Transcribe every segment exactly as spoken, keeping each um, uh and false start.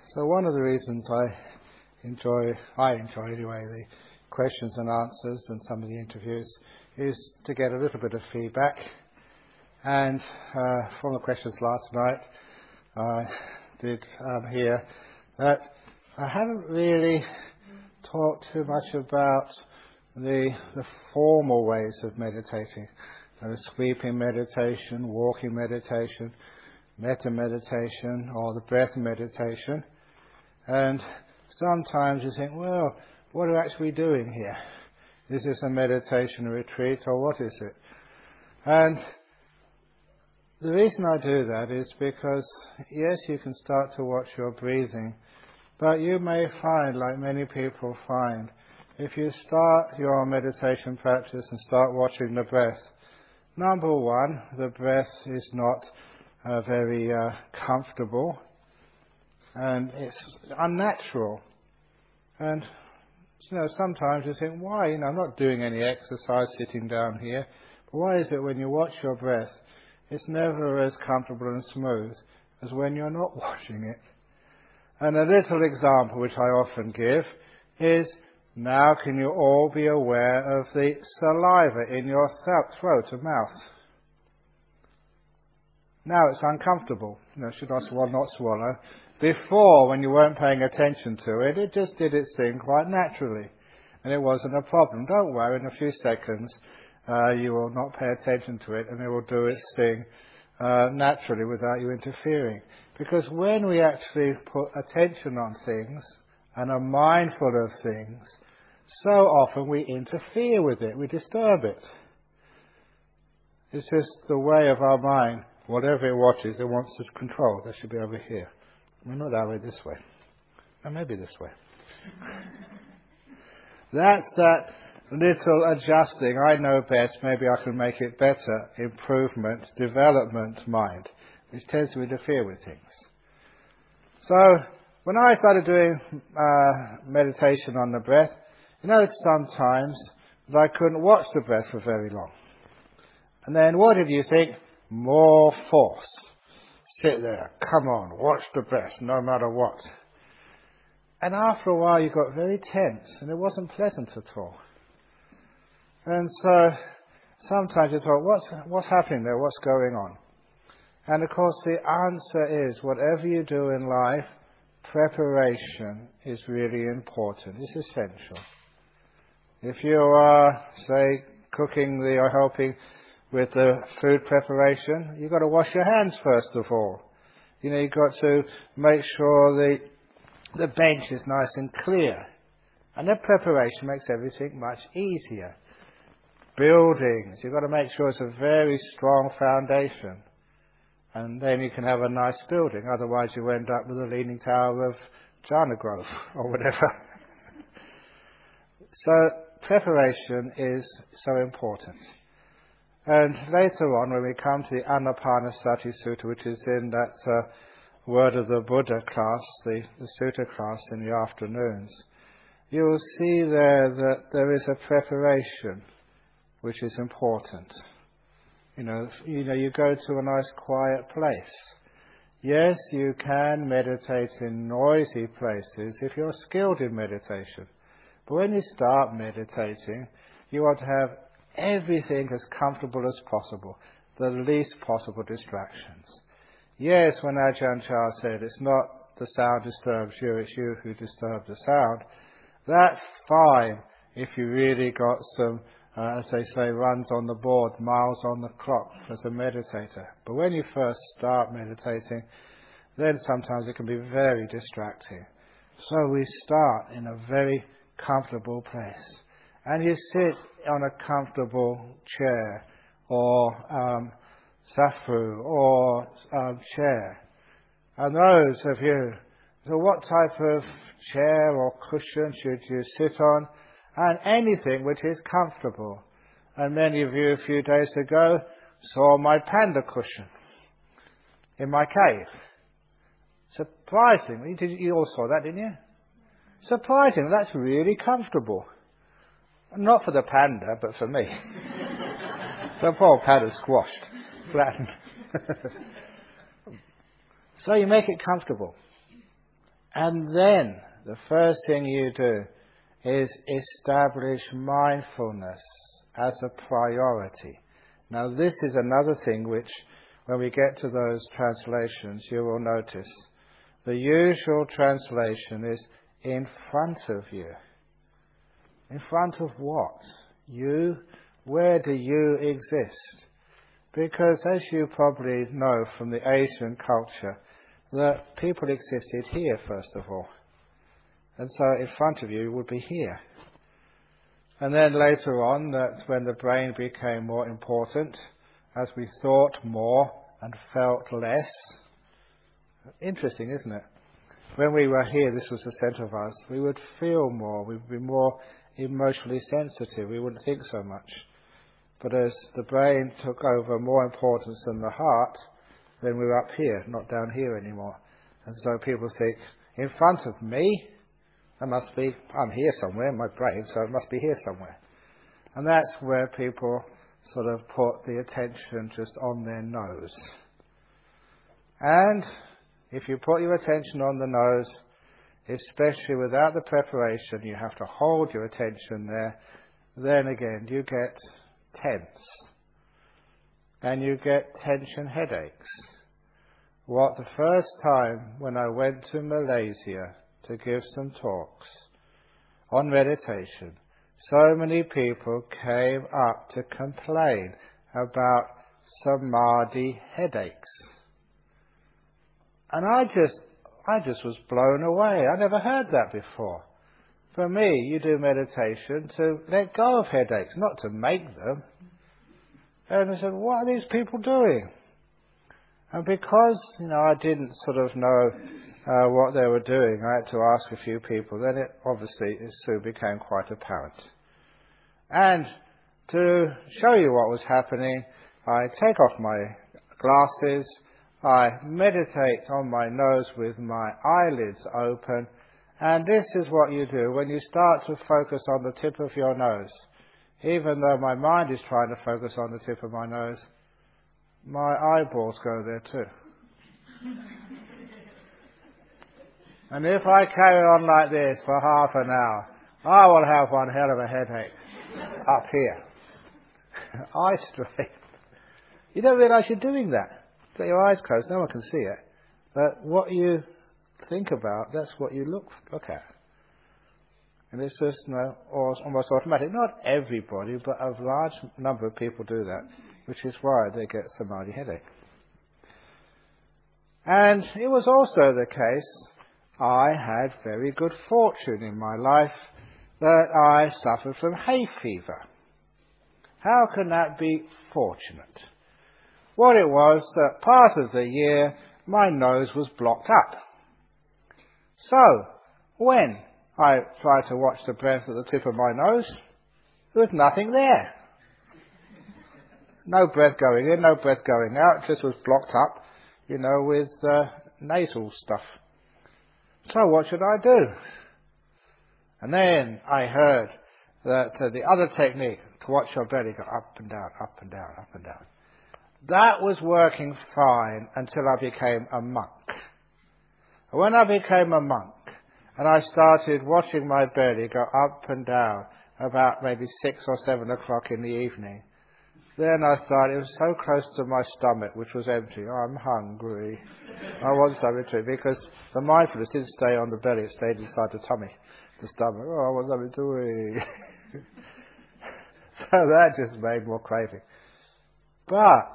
So one of the reasons I enjoy, I enjoy anyway, the questions and answers and some of the interviews is to get a little bit of feedback. And uh, from the questions last night, I did um, hear that I haven't really talked too much about the, the formal ways of meditating. Uh, sweeping meditation, walking meditation, metta meditation, or the breath meditation. And sometimes you think, well, what are we actually doing here? Is this a meditation retreat or what is it? And the reason I do that is because, yes, you can start to watch your breathing, but you may find, like many people find, if you start your meditation practice and start watching the breath, number one, the breath is not uh, very uh, comfortable, and it's unnatural. And, you know, sometimes you think, why? You know, I'm not doing any exercise sitting down here. But why is it when you watch your breath, it's never as comfortable and smooth as when you're not watching it? And a little example which I often give is, now can you all be aware of the saliva in your th- throat and mouth? Now it's uncomfortable. You know, should I swallow, not swallow? Before, when you weren't paying attention to it, it just did its thing quite naturally. And it wasn't a problem. Don't worry, in a few seconds uh, you will not pay attention to it and it will do its thing uh, naturally without you interfering. Because when we actually put attention on things and are mindful of things, so often we interfere with it, we disturb it. It's just the way of our mind. Whatever it watches, it wants to control. That should be over here. Well, not that way, this way. Or maybe this way. That's that little adjusting. I know best, maybe I can make it better, improvement, development mind, which tends to interfere with things. So, when I started doing uh, meditation on the breath, you know, sometimes that I couldn't watch the breath for very long. And then what did you think? More force. Sit there, come on, watch the breath, no matter what. And after a while you got very tense, and it wasn't pleasant at all. And so, sometimes you thought, what's, what's happening there, what's going on? And of course the answer is, whatever you do in life, preparation is really important, it's essential. If you are, say, cooking the, or helping with the food preparation, you've got to wash your hands first of all. You know, you've got to make sure the the bench is nice and clear. And that preparation makes everything much easier. Buildings, you've got to make sure it's a very strong foundation. And then you can have a nice building. Otherwise you end up with a Leaning Tower of Jhana Grove or whatever. So preparation is so important. And later on, when we come to the Anapanasati Sutta, which is in that uh, Word of the Buddha class, the, the Sutta class in the afternoons, you will see there that there is a preparation which is important. You know, you know, you go to a nice quiet place. Yes, you can meditate in noisy places if you're skilled in meditation. But when you start meditating, you want to have everything as comfortable as possible, the least possible distractions. Yes, when Ajahn Chah said, it's not the sound disturbs you, it's you who disturb the sound, that's fine if you really got some, uh, as they say, runs on the board, miles on the clock as a meditator. But when you first start meditating, then sometimes it can be very distracting. So we start in a very comfortable place. And you sit on a comfortable chair or um, safu or um, chair. And those of you, so what type of chair or cushion should you sit on? And anything which is comfortable. And many of you a few days ago saw my panda cushion in my cave. Surprisingly, did you, you all saw that, didn't you? Surprisingly, that's really comfortable. Not for the panda, but for me. The poor panda squashed, flattened. So you make it comfortable. And then the first thing you do is establish mindfulness as a priority. Now this is another thing which, when we get to those translations, you will notice. The usual translation is in front of you. In front of what? You? Where do you exist? Because as you probably know from the Asian culture, that people existed here first of all. And so in front of you would be here. And then later on, that's when the brain became more important, as we thought more and felt less. Interesting, isn't it? When we were here, this was the centre of us, we would feel more, we would be more emotionally sensitive, we wouldn't think so much. But as the brain took over more importance than the heart, then we were up here, not down here anymore. And so people think, in front of me, I must be, I'm here somewhere in my brain, so it must be here somewhere. And that's where people sort of put the attention just on their nose. And if you put your attention on the nose, especially without the preparation, you have to hold your attention there, then again you get tense. And you get tension headaches. What the first time when I went to Malaysia to give some talks on meditation, so many people came up to complain about samadhi headaches. And I just, I just was blown away. I never heard that before. For me, you do meditation to let go of headaches, not to make them. And I said, what are these people doing? And because, you know, I didn't sort of know uh, what they were doing, I had to ask a few people. Then it obviously it soon became quite apparent. And to show you what was happening, I take off my glasses, I meditate on my nose with my eyelids open, and this is what you do when you start to focus on the tip of your nose. Even though my mind is trying to focus on the tip of my nose, my eyeballs go there too. And if I carry on like this for half an hour, I will have one hell of a headache up here. Eye strain. You don't realise you're doing that. Got your eyes closed, no one can see it. But what you think about, that's what you look look at. And it's just, you know, almost automatic. Not everybody, but a large number of people do that, which is why they get samadhi headache. And it was also the case, I had very good fortune in my life that I suffered from hay fever. How can that be fortunate? What it was that part of the year my nose was blocked up. So, when I tried to watch the breath at the tip of my nose, there was nothing there. No breath going in, no breath going out, just was blocked up, you know, with uh, nasal stuff. So what should I do? And then I heard that uh, the other technique, to watch your belly go up and down, up and down, up and down. That was working fine until I became a monk. And when I became a monk, and I started watching my belly go up and down about maybe six or seven o'clock in the evening, then I started, it was so close to my stomach, which was empty. Oh, I'm hungry. I want something to eat, because the mindfulness didn't stay on the belly, it stayed inside the tummy, the stomach. Oh, I want something to eat. So that just made more craving. But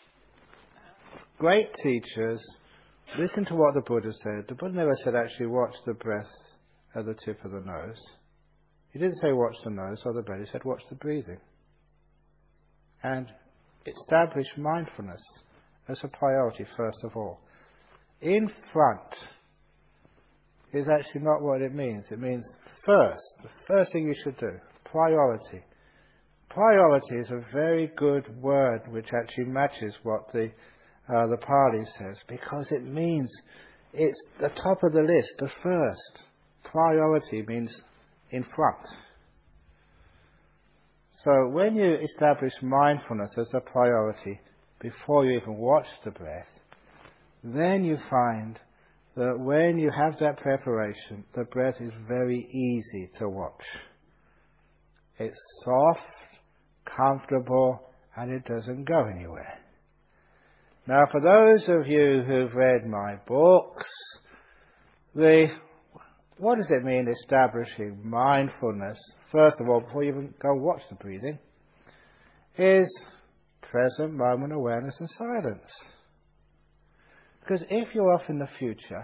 great teachers, listen to what the Buddha said. The Buddha never said actually watch the breath at the tip of the nose. He didn't say watch the nose or the belly. He said watch the breathing. And establish mindfulness as a priority first of all. In front is actually not what it means. It means first. The first thing you should do. Priority. Priority is a very good word which actually matches what the uh, the Pali says, because it means it's the top of the list, the first. Priority means in front. So when you establish mindfulness as a priority before you even watch the breath, then you find that when you have that preparation, the breath is very easy to watch. It's soft, comfortable, and it doesn't go anywhere. Now, for those of you who've read my books, the what does it mean establishing mindfulness? First of all, before you even go watch the breathing, is present moment awareness and silence. Because if you're off in the future,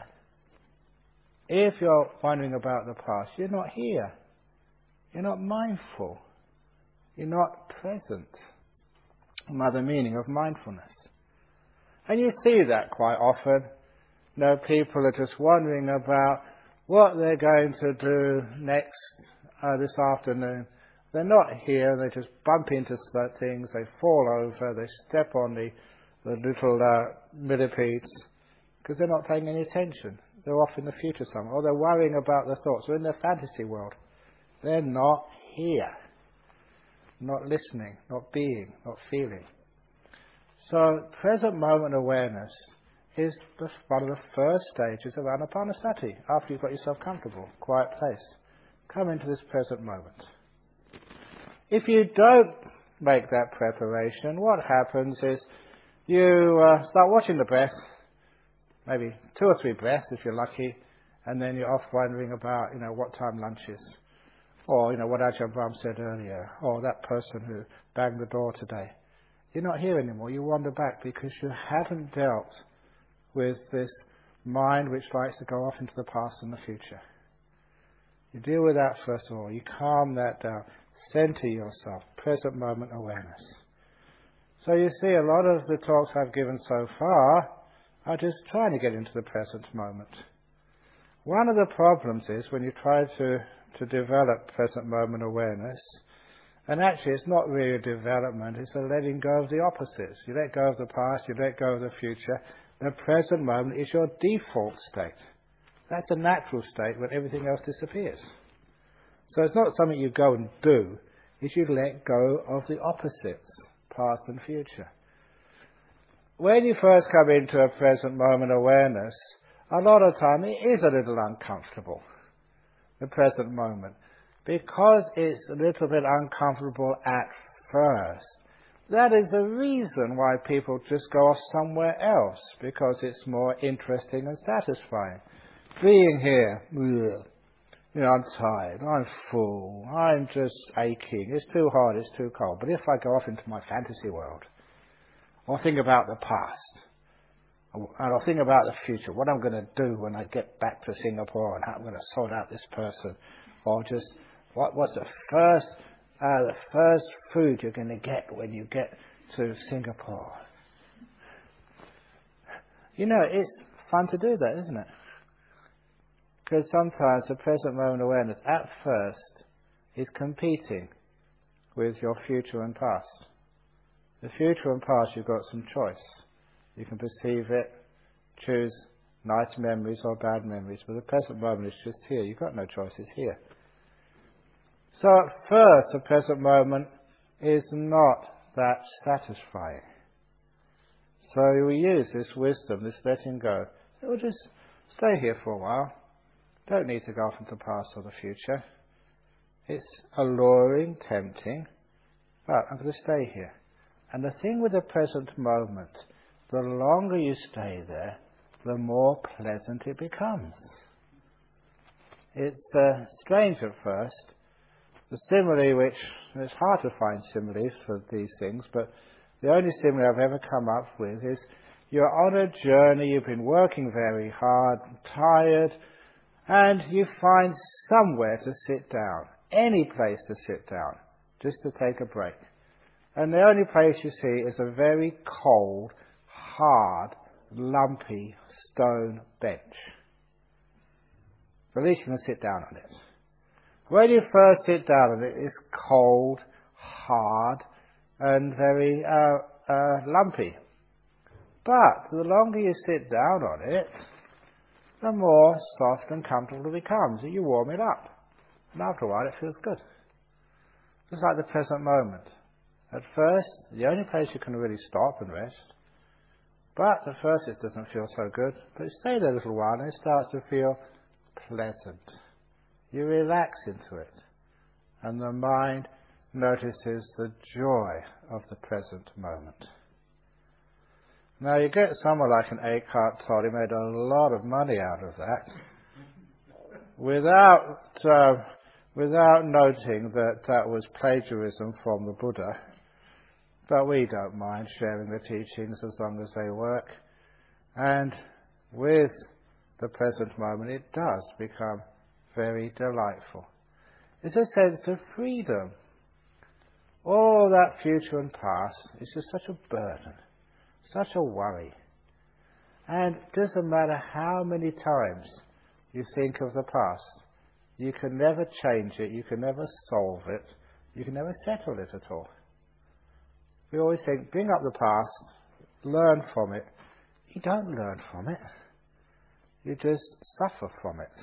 if you're wondering about the past, you're not here. You're not mindful. You're not present. Another meaning of mindfulness. And you see that quite often. You know, people are just wondering about what they're going to do next uh, this afternoon. They're not here. They just bump into things. They fall over. They step on the, the little uh, millipedes because they're not paying any attention. They're off in the future somewhere. Or they're worrying about their thoughts. They're in their fantasy world. They're not here. Not listening, not being, not feeling. So present moment awareness is the, one of the first stages of Anapanasati. After you've got yourself comfortable, quiet place, come into this present moment. If you don't make that preparation, what happens is you uh, start watching the breath, maybe two or three breaths if you're lucky, and then you're off wondering about, you know, what time lunch is. Or, you know, what Ajahn Brahm said earlier, or that person who banged the door today. You're not here anymore. You wander back because you haven't dealt with this mind which likes to go off into the past and the future. You deal with that first of all. You calm that down. Center yourself. Present moment awareness. So you see, a lot of the talks I've given so far are just trying to get into the present moment. One of the problems is when you try to to develop present moment awareness, and actually it's not really a development, it's a letting go of the opposites. You let go of the past, you let go of the future. The present moment is your default state. That's a natural state when everything else disappears. So it's not something you go and do, it's you let go of the opposites, past and future. When you first come into a present moment awareness, a lot of time it is a little uncomfortable. The present moment, because it's a little bit uncomfortable at first. That is the reason why people just go off somewhere else, because it's more interesting and satisfying. Being here, you know, I'm tired, I'm full, I'm just aching, it's too hot, it's too cold. But if I go off into my fantasy world, or think about the past, and I'll think about the future, what I'm going to do when I get back to Singapore and how I'm going to sort out this person. Or just, what, what's the first, uh, the first food you're going to get when you get to Singapore? You know, it's fun to do that, isn't it? Because sometimes the present moment awareness at first is competing with your future and past. The future and past, you've got some choice. You can perceive it, choose nice memories or bad memories, but the present moment is just here. You've got no choice, it's here. So at first, the present moment is not that satisfying. So we use this wisdom, this letting go. We'll just stay here for a while. Don't need to go off into the past or the future. It's alluring, tempting, but I'm going to stay here. And the thing with the present moment, the longer you stay there, the more pleasant it becomes. It's uh, strange at first. The simile, which, it's hard to find similes for these things, but the only simile I've ever come up with is you're on a journey, you've been working very hard, tired, and you find somewhere to sit down, any place to sit down, just to take a break. And the only place you see is a very cold, hard, lumpy stone bench. But at least you can sit down on it. When you first sit down on it, it's cold, hard, and very uh, uh, lumpy. But the longer you sit down on it, the more soft and comfortable it becomes. You warm it up. And after a while, it feels good. Just like the present moment. At first, the only place you can really stop and rest But at first it doesn't feel so good, but you stay there a little while and it starts to feel pleasant. You relax into it, and the mind notices the joy of the present moment. Now you get someone like an Eckhart Tolle, he made a lot of money out of that, without uh, without noting that that was plagiarism from the Buddha. But we don't mind sharing the teachings as long as they work. And with the present moment, it does become very delightful. It's a sense of freedom. All that future and past is just such a burden, such a worry. And it doesn't matter how many times you think of the past, you can never change it, you can never solve it, you can never settle it at all. We always think, bring up the past, learn from it. You don't learn from it. You just suffer from it.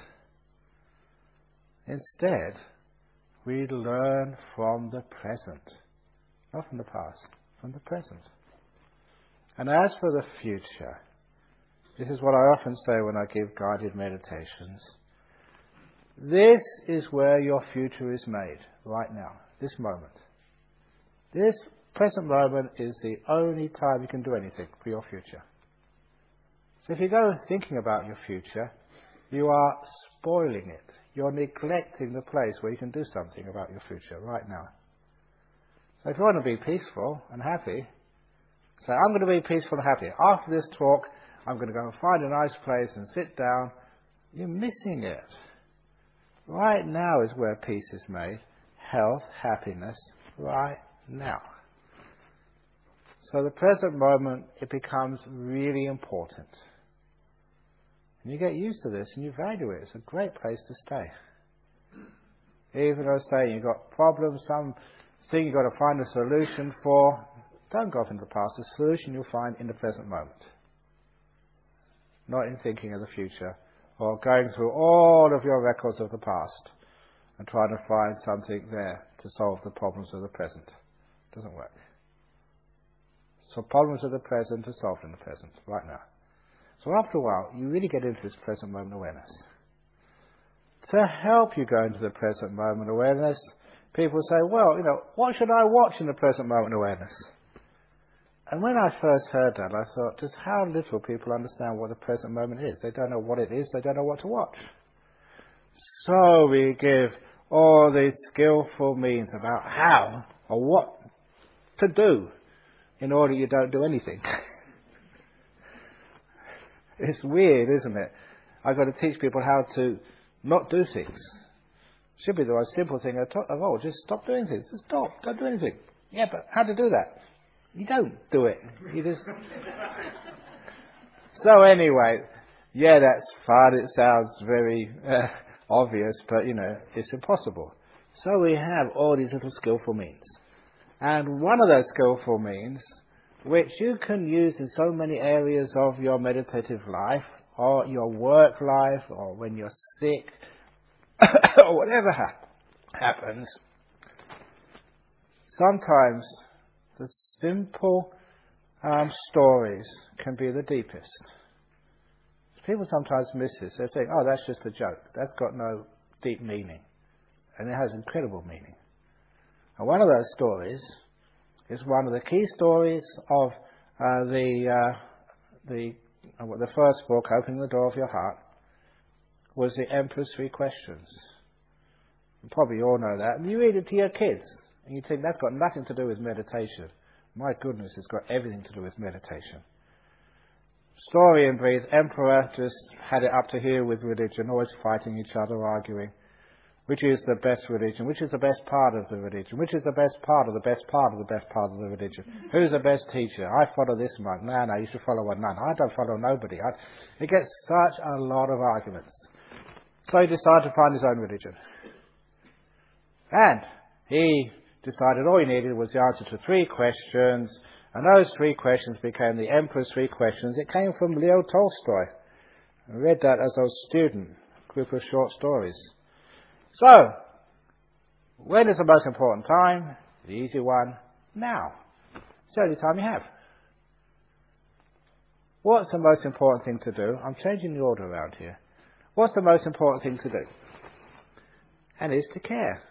Instead, we learn from the present. Not from the past, from the present. And as for the future, this is what I often say when I give guided meditations. This is where your future is made, right now, this moment. This present moment is the only time you can do anything for your future. So if you go thinking about your future, you are spoiling it. You're neglecting the place where you can do something about your future right now. So if you want to be peaceful and happy, say, I'm going to be peaceful and happy. After this talk, I'm going to go and find a nice place and sit down. You're missing it. Right now is where peace is made. Health, happiness, right now. So the present moment, it becomes really important. And you get used to this and you value it. It's a great place to stay. Even though, say, you've got problems, something you've got to find a solution for, don't go off into the past. The solution you'll find in the present moment. Not in thinking of the future or going through all of your records of the past and trying to find something there to solve the problems of the present. It doesn't work. So problems of the present are solved in the present, right now. So after a while, you really get into this present moment awareness. To help you go into the present moment awareness, people say, well, you know, what should I watch in the present moment awareness? And when I first heard that, I thought, just how little people understand what the present moment is. They don't know what it is, they don't know what to watch. So we give all these skillful means about how or what to do in order you don't do anything. It's weird, isn't it? I've got to teach people how to not do things. Should be the most simple thing of all. Just stop doing things. Just stop. Don't do anything. Yeah, but how to do that? You don't do it. You just... So anyway, yeah, that's fun. It sounds very uh, obvious, but, you know, it's impossible. So we have all these little skillful means. And one of those skillful means, which you can use in so many areas of your meditative life, or your work life, or when you're sick, or whatever ha- happens, sometimes the simple um, stories can be the deepest. People sometimes miss this. They think, oh, that's just a joke. That's got no deep meaning. And it has incredible meaning. And one of those stories is one of the key stories of uh, the uh, the uh, the first book, Opening the Door of Your Heart, was the Emperor's Three Questions. You probably all know that. And you read it to your kids, and you think that's got nothing to do with meditation. My goodness, it's got everything to do with meditation. Story in brief, Emperor just had it up to here with religion, always fighting each other, arguing. Which is the best religion? Which is the best part of the religion? Which is the best part of the best part of the best part of the religion? Who's the best teacher? I follow this monk. No, no, you should follow a nun. I don't follow nobody. I... It gets such a lot of arguments. So he decided to find his own religion. And he decided all he needed was the answer to three questions. And those three questions became the Emperor's Three Questions. It came from Leo Tolstoy. I read that as I was a student, a group of short stories. So, when is the most important time? The easy one, now. It's the only time you have. What's the most important thing to do? I'm changing the order around here. What's the most important thing to do? And it's to care.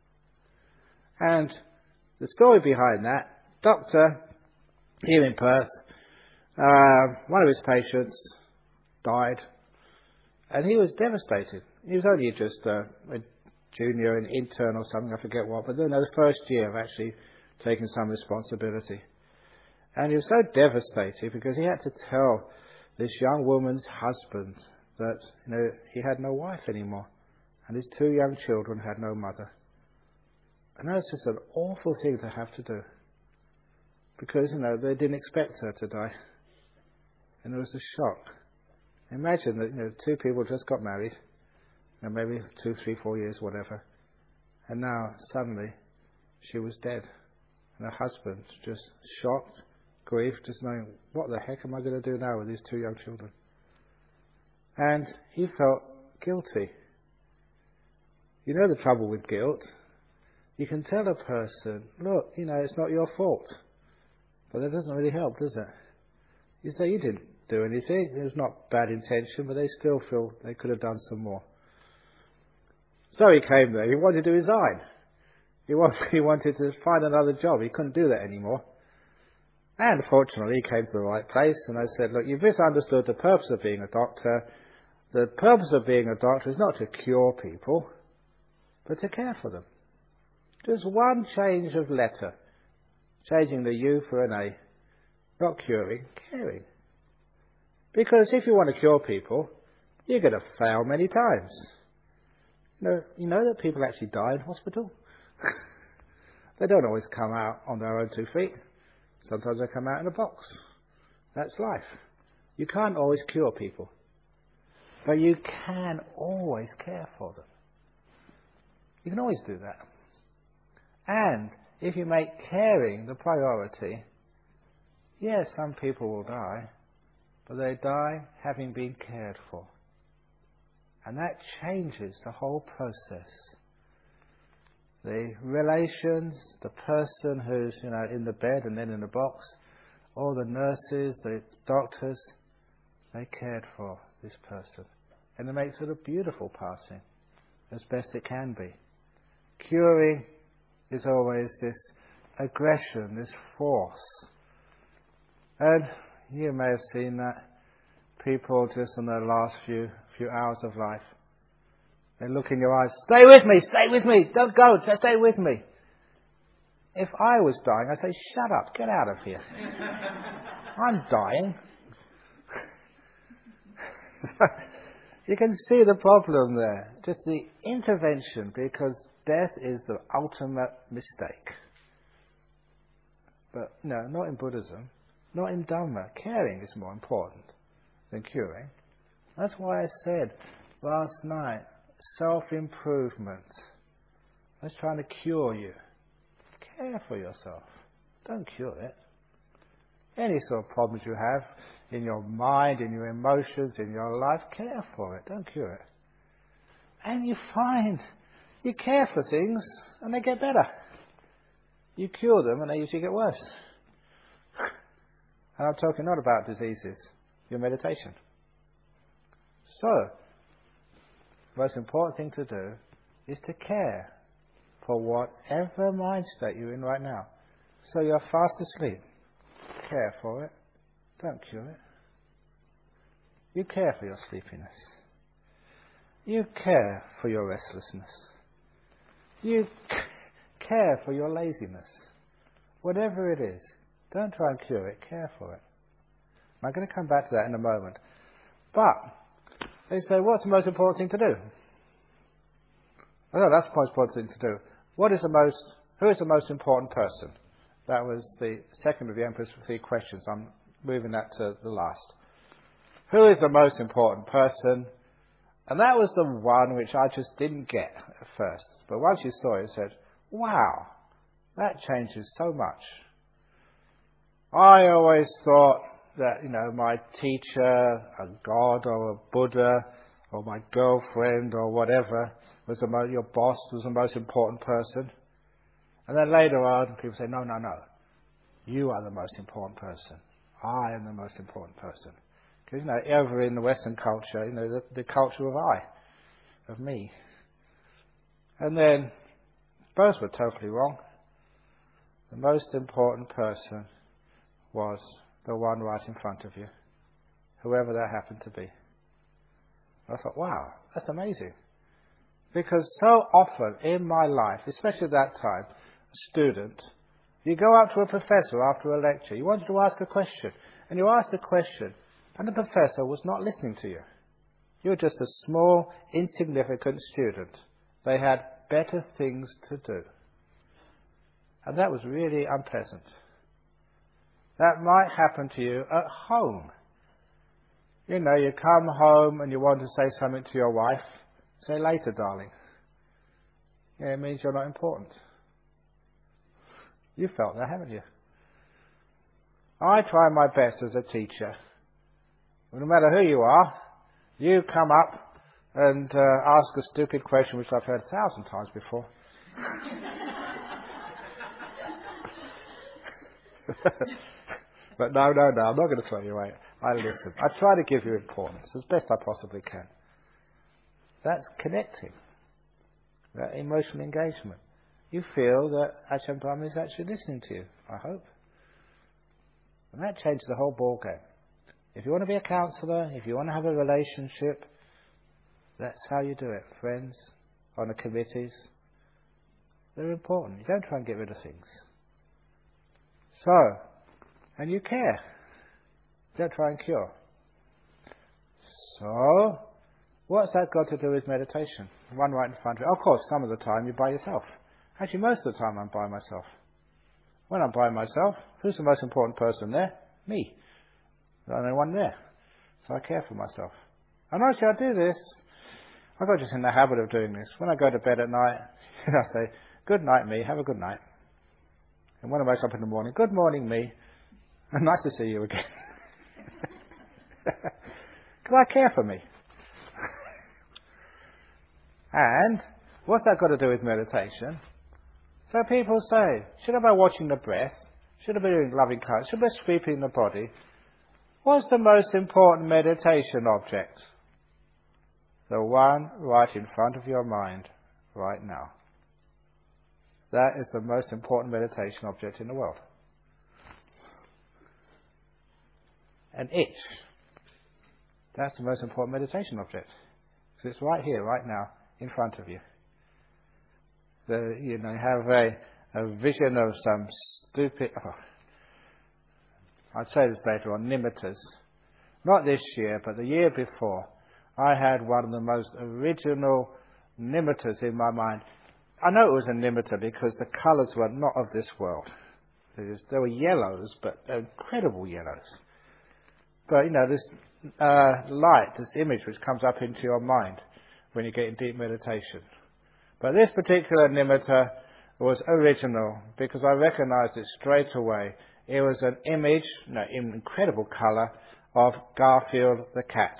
And the story behind that, doctor here in Perth, uh, one of his patients died, and he was devastated. He was only just uh, a junior, an intern or something, I forget what, but then the first year of actually taking some responsibility. And he was so devastated because he had to tell this young woman's husband that, you know, he had no wife anymore, and his two young children had no mother. And that's just an awful thing to have to do, because, you know, they didn't expect her to die, and it was a shock. Imagine that, you know, two people just got married, you know, maybe two, three, four years, whatever, and now suddenly she was dead, and her husband just shocked, grief, just knowing, what the heck am I going to do now with these two young children? And he felt guilty. You know the trouble with guilt? You can tell a person, look, you know, it's not your fault. But that doesn't really help, does it? You say, you didn't do anything, it was not bad intention, but they still feel they could have done some more. So he came there, he wanted to resign. He wanted, he wanted to find another job, he couldn't do that anymore. And fortunately, he came to the right place, and I said, look, you've misunderstood the purpose of being a doctor. The purpose of being a doctor is not to cure people, but to care for them. Just one change of letter, changing the U for an A, not curing, caring. Because if you want to cure people, you're going to fail many times. You know, you know that people actually die in hospital? They don't always come out on their own two feet. Sometimes they come out in a box. That's life. You can't always cure people, but you can always care for them. You can always do that. And if you make caring the priority, yes, some people will die, but they die having been cared for. And that changes the whole process. The relations, the person who's, you know, in the bed and then in the box, all the nurses, the doctors, they cared for this person. And it makes it a beautiful passing, as best it can be. Curing is always this aggression, this force. And you may have seen that people just in their last few few hours of life, they look in your eyes, stay with me, stay with me, don't go, just stay with me. If I was dying, I'd say, shut up, get out of here. I'm dying. You can see the problem there, just the intervention, because death is the ultimate mistake. But no, not in Buddhism, not in Dhamma. Caring is more important than curing. That's why I said last night, self-improvement. I was trying to cure you. Care for yourself. Don't cure it. Any sort of problems you have in your mind, in your emotions, in your life, care for it. Don't cure it. And you find you care for things and they get better. You cure them and they usually get worse. And I'm talking not about diseases, your meditation. So, the most important thing to do is to care for whatever mind state you're in right now. So you're fast asleep. Care for it. Don't cure it. You care for your sleepiness. You care for your restlessness. You c- care for your laziness. Whatever it is, don't try and cure it. Care for it. I'm going to come back to that in a moment. But they say, what's the most important thing to do? Oh, no, that's the most important thing to do. What is the most, who is the most important person? That was the second of the Emperor's three questions. I'm moving that to the last. Who is the most important person? And that was the one which I just didn't get at first. But once you saw it, I said, wow, that changes so much. I always thought that, you know, my teacher, a God or a Buddha, or my girlfriend or whatever, was the mo- your boss was the most important person. And then later on, people say, no, no, no. You are the most important person. I am the most important person. Because, you know, over in the Western culture, you know, the, the culture of I, of me. And then, both were totally wrong. The most important person was the one right in front of you, whoever that happened to be. I thought, wow, that's amazing. Because so often in my life, especially at that time, a student, you go up to a professor after a lecture, you wanted to ask a question, and you asked a question, and the professor was not listening to you. You were just a small, insignificant student. They had better things to do. And that was really unpleasant. That might happen to you at home. You know, you come home and you want to say something to your wife. Say later, darling. Yeah, it means you're not important. You felt that, haven't you? I try my best as a teacher. No matter who you are, you come up and uh, ask a stupid question which I've heard a thousand times before. But no, no, no, I'm not going to throw you away. I listen. I try to give you importance as best I possibly can. That's connecting. That emotional engagement. You feel that Ajahn Brahma is actually listening to you, I hope. And that changes the whole ball game. If you want to be a counsellor, if you want to have a relationship, that's how you do it. Friends, on the committees, they're important. You don't try and get rid of things. So, and you care. Don't try and cure. So, what's that got to do with meditation? One right in front of you. Of course, some of the time you're by yourself. Actually, most of the time I'm by myself. When I'm by myself, who's the most important person there? Me. There's only one there. So I care for myself. And actually I do this. I got just in the habit of doing this. When I go to bed at night, I say, good night, me. Have a good night. And when I wake up in the morning, good morning, me. Nice to see you again. Because I care for me. And what's that got to do with meditation? So people say, should I be watching the breath? Should I be doing loving kindness? Should I be sweeping the body? What's the most important meditation object? The one right in front of your mind right now. That is the most important meditation object in the world. An itch. That's the most important meditation object. Because it's right here, right now, in front of you. The, you know, you have a, a vision of some stupid... Oh, I'd say this later on, nimittas. Not this year, but the year before, I had one of the most original nimittas in my mind. I know it was a nimitta because the colours were not of this world. There were yellows, but incredible yellows. But, you know, this uh, light, this image which comes up into your mind when you get in deep meditation. But this particular nimitta was original because I recognized it straight away. It was an image, no, in incredible colour, of Garfield the cat.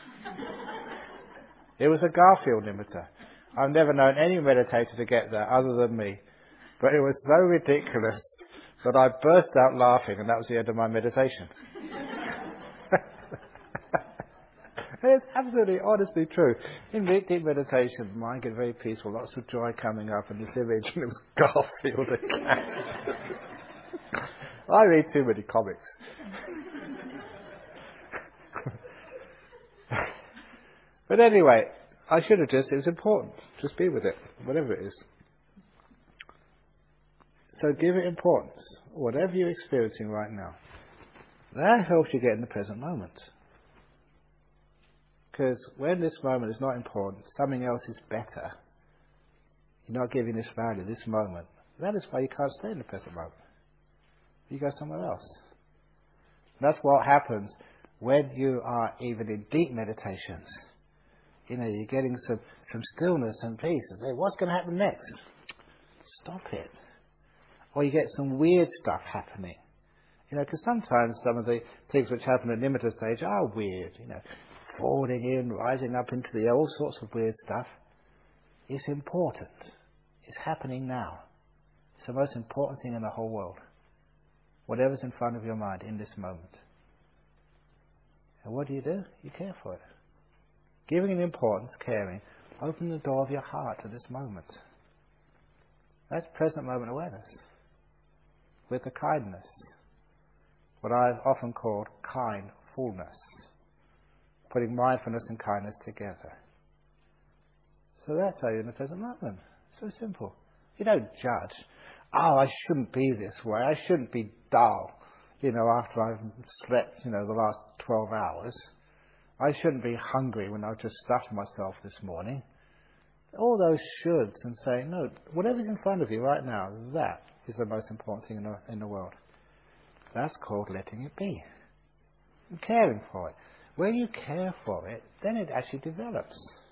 It was a Garfield nimitta. I've never known any meditator to get that other than me. But it was so ridiculous that I burst out laughing, and that was the end of my meditation. It's absolutely, honestly true. In deep meditation, the mind gets very peaceful, lots of joy coming up, and this image, and it was Garfield the cat. I read too many comics. But anyway, I should have just, it was important. Just be with it, whatever it is. So give it importance, whatever you're experiencing right now. That helps you get in the present moment. Because when this moment is not important, something else is better. You're not giving this value, this moment. That is why you can't stay in the present moment. You go somewhere else. And that's what happens when you are even in deep meditations. You know, you're getting some, some stillness and peace. And say, what's going to happen next? Stop it. Or you get some weird stuff happening. You know, because sometimes some of the things which happen at nimitta stage are weird. You know, falling in, rising up into the air, all sorts of weird stuff. It's important. It's happening now. It's the most important thing in the whole world. Whatever's in front of your mind in this moment. And what do you do? You care for it. Giving it importance, caring, open the door of your heart to this moment. That's present moment awareness. With the kindness. What I've often called kindfulness. Putting mindfulness and kindness together. So that's how you're in the present moment. So simple. You don't judge. Oh, I shouldn't be this way. I shouldn't be dull, you know, after I've slept, you know, the last twelve hours. I shouldn't be hungry when I've just stuffed myself this morning. All those shoulds and saying, no, whatever's in front of you right now, that is the most important thing in the, in the world. That's called letting it be. And caring for it. When you care for it, then it actually develops.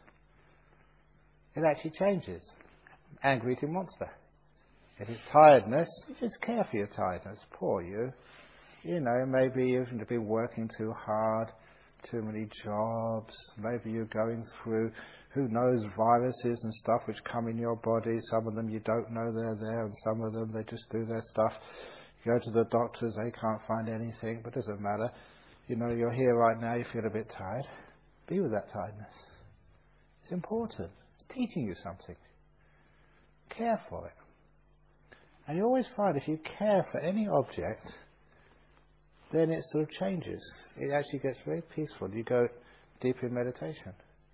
It actually changes. Angry eating monster. If it's tiredness, you just care for your tiredness. Poor you. You know, maybe you've been working too hard, too many jobs. Maybe you're going through, who knows, viruses and stuff which come in your body. Some of them you don't know they're there, and some of them they just do their stuff. You go to the doctors, they can't find anything, but it doesn't matter. You know, you're here right now, you feel a bit tired. Be with that tiredness. It's important. It's teaching you something. Care for it. And you always find if you care for any object, then it sort of changes. It actually gets very peaceful. You go deeper in meditation.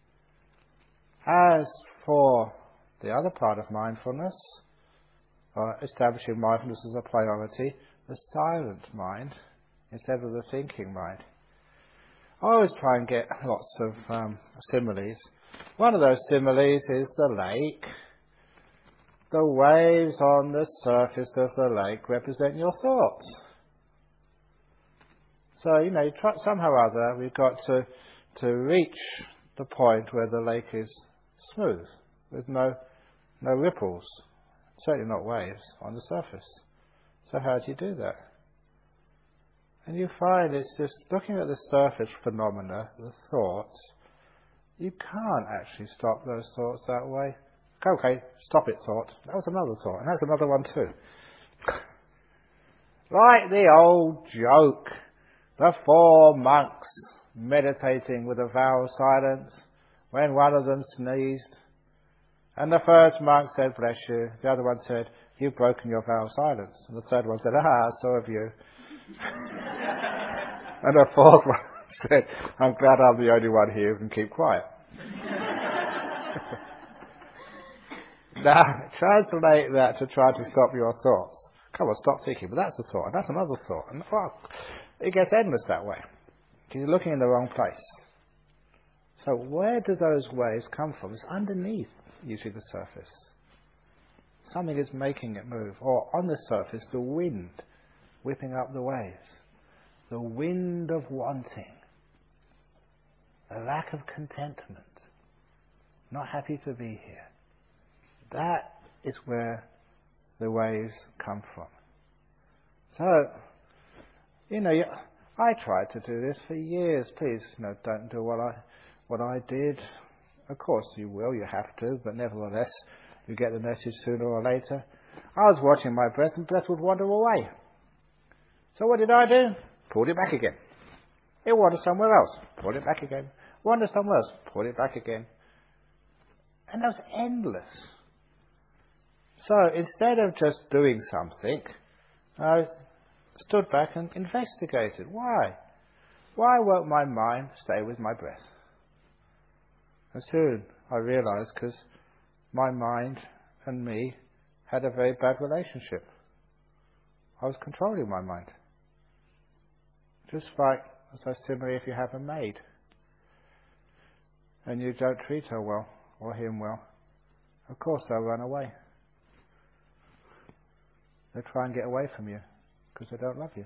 As for the other part of mindfulness, or establishing mindfulness as a priority, the silent mind instead of the thinking mind. I always try and get lots of um, similes. One of those similes is the lake. The waves on the surface of the lake represent your thoughts. So, you know, try, somehow or other, we've got to, to reach the point where the lake is smooth, with no, no ripples, certainly not waves, on the surface. So how do you do that? And you find it's just looking at the surface phenomena, the thoughts, you can't actually stop those thoughts that way. Okay, stop it, thought. That was another thought, and that's another one too. Like the old joke, the four monks meditating with a vow of silence, when one of them sneezed, and the first monk said, bless you, the other one said, you've broken your vow of silence, and the third one said, ah, so have you. And the fourth one said, I'm glad I'm the only one here who can keep quiet. Now, translate that to try to stop your thoughts. Come on, stop thinking, but that's a thought, and that's another thought, and well, it gets endless that way. You're looking in the wrong place. So where do those waves come from? It's underneath, usually, the surface. Something is making it move. Or on the surface, the wind whipping up the waves. The wind of wanting. A lack of contentment. Not happy to be here. That is where the waves come from. So, you know, I tried to do this for years. Please, you know, don't do what I, what I did. Of course you will, you have to, but nevertheless, you get the message sooner or later. I was watching my breath, and breath would wander away. So what did I do? Pulled it back again. It wandered somewhere else. Pulled it back again. Wandered somewhere else. Pulled it back again. And that was endless. So instead of just doing something, I stood back and investigated. Why? Why won't my mind stay with my breath? And soon I realized because my mind and me had a very bad relationship. I was controlling my mind. Just like, as I similarly, if you have a maid and you don't treat her well or him well, of course they'll run away. They'll try and get away from you because they don't love you.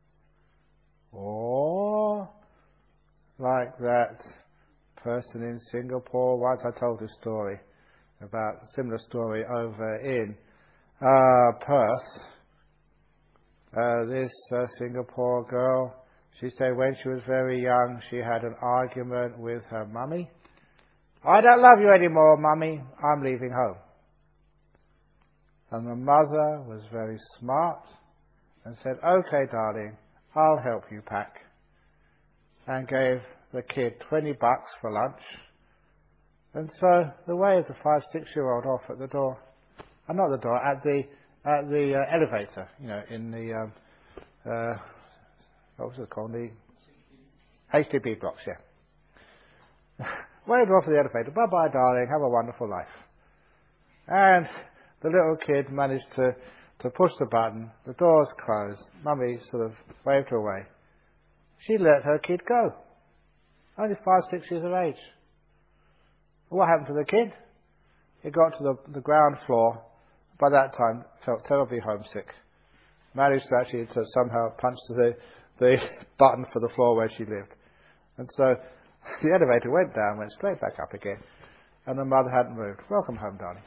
Or like that person in Singapore. Once I told a story about a similar story over in uh, Perth. Uh, this uh, Singapore girl, she said when she was very young, she had an argument with her mummy. I don't love you anymore, mummy. I'm leaving home. And the mother was very smart and said, okay, darling, I'll help you pack. and gave the kid twenty bucks for lunch. And so they waved the five, six-year-old off at the door. Uh, not the door, at the at the uh, elevator, you know, in the, um, uh, what was it called? The H D B blocks, yeah. Waved off at the elevator. Bye-bye, darling. Have a wonderful life. And the little kid managed to, to push the button. The doors closed. Mummy sort of waved her away. She let her kid go. Only five, six years of age. What happened to the kid? He got to the, the ground floor. By that time, felt terribly homesick. Managed to actually to somehow punch the, the button for the floor where she lived. And so the elevator went down, went straight back up again. And the mother hadn't moved. Welcome home, darling.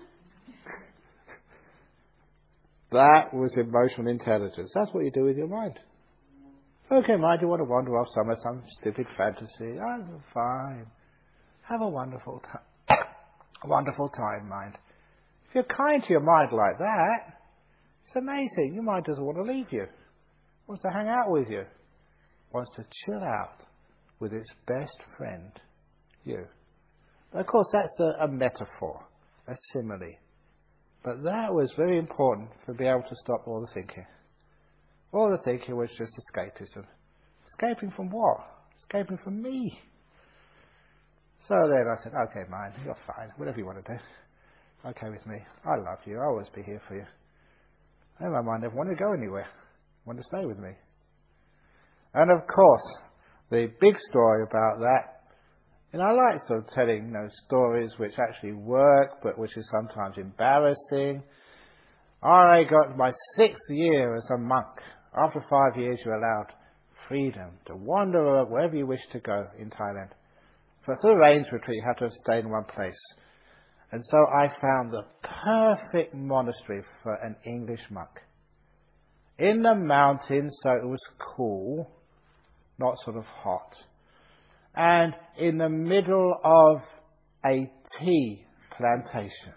That was emotional intelligence. That's what you do with your mind. Okay, mind, you want to wander off somewhere, some stupid fantasy. Oh, fine. Have a wonderful time. A wonderful time, mind. If you're kind to your mind like that, it's amazing. Your mind doesn't want to leave you. It wants to hang out with you. It wants to chill out with its best friend, you. But of course, that's a, a metaphor, a simile. But that was very important for being able to stop all the thinking. All the thinking was just escapism. Escaping from what? Escaping from me. So then I said, okay, mind, you're fine. Whatever you want to do. Okay with me. I love you. I'll always be here for you. And my mind never wanted to go anywhere. Wanted to stay with me. And of course, the big story about that, and I like sort of telling, you know, stories which actually work, but which is sometimes embarrassing. I got my sixth year as a monk. After five years, you're allowed freedom to wander wherever you wish to go in Thailand. For through a rains retreat, you have to stay in one place. And so I found the perfect monastery for an English monk. In the mountains, so it was cool, not sort of hot. And in the middle of a tea plantation.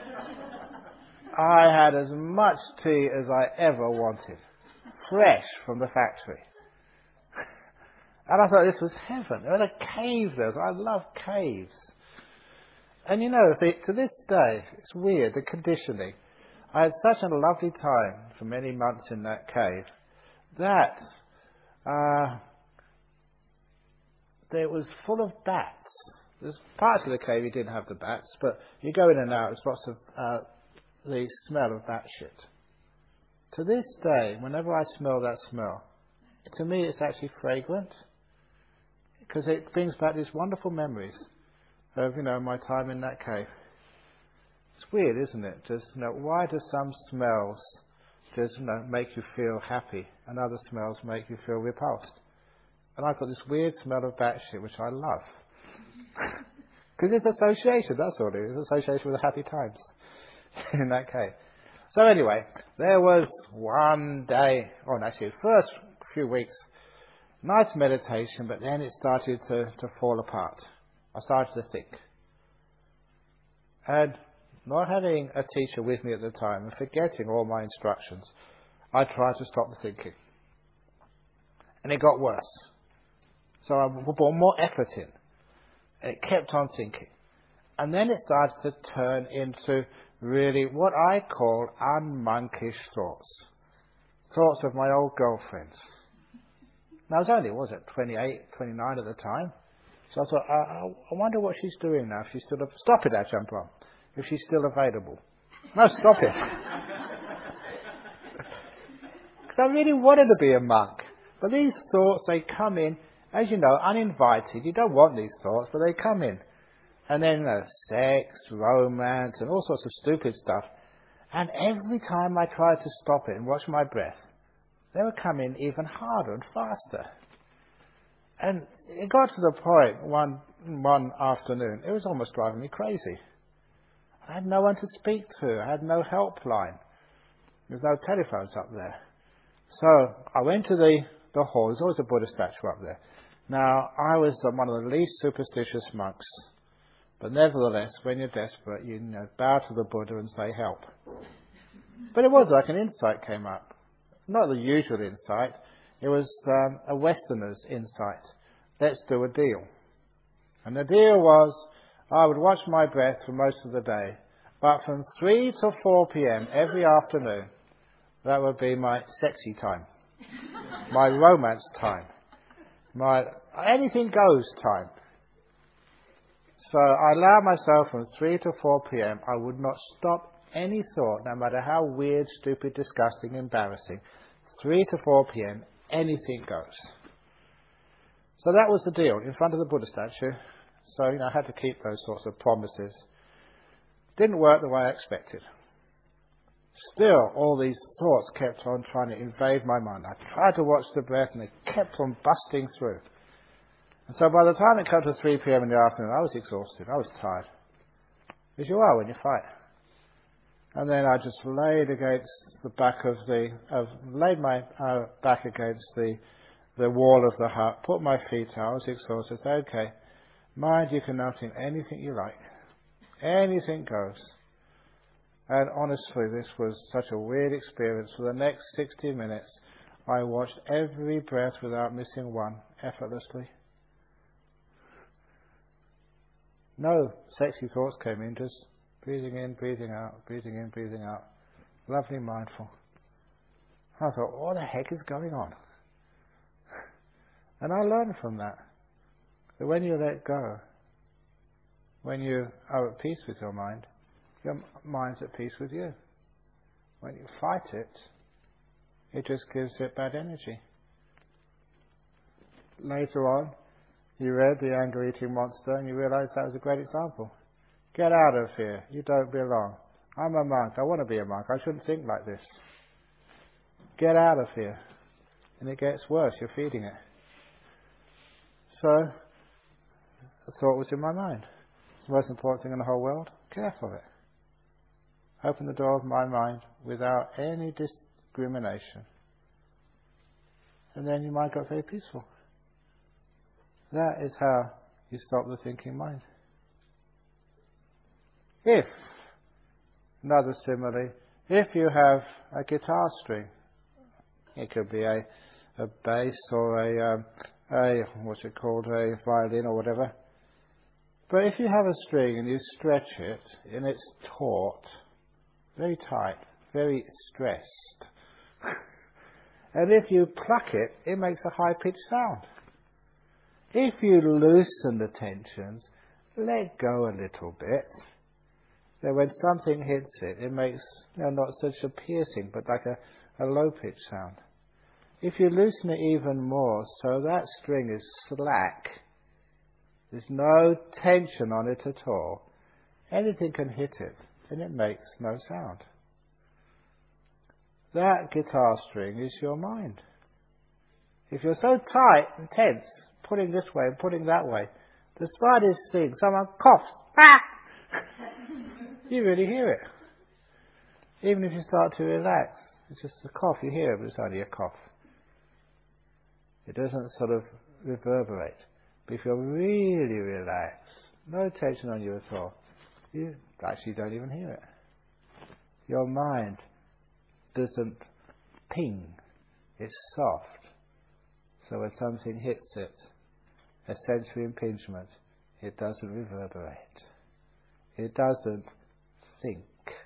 I had as much tea as I ever wanted, fresh from the factory. And I thought this was heaven. There was a cave there. I love caves. And you know, the, to this day, it's weird, the conditioning. I had such a lovely time for many months in that cave that uh, it was full of bats. There's parts of the cave you didn't have the bats, but you go in and out, there's lots of uh, the smell of bat shit. To this day, whenever I smell that smell, to me it's actually fragrant, because it brings back these wonderful memories of, you know, my time in that cave. It's weird, isn't it? Just, you know, why do some smells just, you know, make you feel happy, and other smells make you feel repulsed? And I've got this weird smell of bat shit, which I love. Because it's association, that's all it is. It's association with the happy times in that cave. So anyway, there was one day, oh, actually, the first few weeks, nice meditation, but then it started to, to fall apart. I started to think. And not having a teacher with me at the time and forgetting all my instructions, I tried to stop the thinking. And it got worse. So I brought more effort in. And it kept on thinking. And then it started to turn into really what I call unmonkish thoughts. Thoughts of my old girlfriends. Now I was only, what was it, twenty-eight, twenty-nine at the time. So I thought, I, I wonder what she's doing now. If she's still, stop it, Ajahn. If she's still available. No, stop it. Because I really wanted to be a monk. But these thoughts, they come in, as you know, uninvited. You don't want these thoughts, but they come in. And then uh, sex, romance, and all sorts of stupid stuff. And every time I tried to stop it and watch my breath, they would come in even harder and faster. And it got to the point one one afternoon, it was almost driving me crazy. I had no one to speak to. I had no helpline. There's no telephones up there. So I went to the, the hall. There's always a Buddha statue up there. Now, I was one of the least superstitious monks. But nevertheless, when you're desperate, you, you know, bow to the Buddha and say, help. But it was like an insight came up. Not the usual insight. It was um, a Westerner's insight. let's do a deal. And the deal was, I would watch my breath for most of the day, but from three to four p.m. every afternoon, that would be my sexy time, my romance time, my anything goes time. So I allowed myself from three to four p.m. I would not stop any thought, no matter how weird, stupid, disgusting, embarrassing. three to four p.m. anything goes. So that was the deal in front of the Buddha statue. So, you know, I had to keep those sorts of promises. Didn't work the way I expected. Still, all these thoughts kept on trying to invade my mind. I tried to watch the breath and they kept on busting through. And so by the time it came to three p.m. in the afternoon, I was exhausted. I was tired. As you are when you fight. And then I just laid against the back of the, of, laid my uh, back against the, the wall of the hut, put my feet out. I was exhausted. Said, okay, mind, you can now think anything you like. Anything goes. And honestly, this was such a weird experience. For the next sixty minutes, I watched every breath without missing one, effortlessly. No sexy thoughts came in, just breathing in, breathing out, breathing in, breathing out. Lovely, mindful. I thought, what the heck is going on? And I learned from that, that when you let go, when you are at peace with your mind, your mind's at peace with you. When you fight it, it just gives it bad energy. Later on, you read The Anger-Eating Monster and you realised that was a great example. Get out of here. You don't belong. I'm a monk. I want to be a monk. I shouldn't think like this. Get out of here. And it gets worse. You're feeding it. So, the thought was in my mind. It's the most important thing in the whole world. Care for it. Open the door of my mind without any discrimination. And then your mind got very peaceful. That is how you stop the thinking mind. If, another simile, if you have a guitar string, it could be a, a bass or a, um, a, what's it called, a violin or whatever. But if you have a string and you stretch it and it's taut, very tight, very stressed, and if you pluck it, it makes a high-pitched sound. If you loosen the tensions, let go a little bit, then when something hits it, it makes, you know, not such a piercing, but like a, a low-pitched sound. If you loosen it even more, so that string is slack, there's no tension on it at all, anything can hit it, and it makes no sound. That guitar string is your mind. If you're so tight and tense, putting this way and putting that way, the slightest thing, someone coughs, ah! You really hear it. Even if you start to relax, it's just a cough, you hear it, but it's only a cough. It doesn't sort of reverberate. But if you're really relaxed, no tension on you at all, you actually don't even hear it. Your mind doesn't ping, it's soft. So when something hits it, a sensory impingement, it doesn't reverberate. It doesn't think.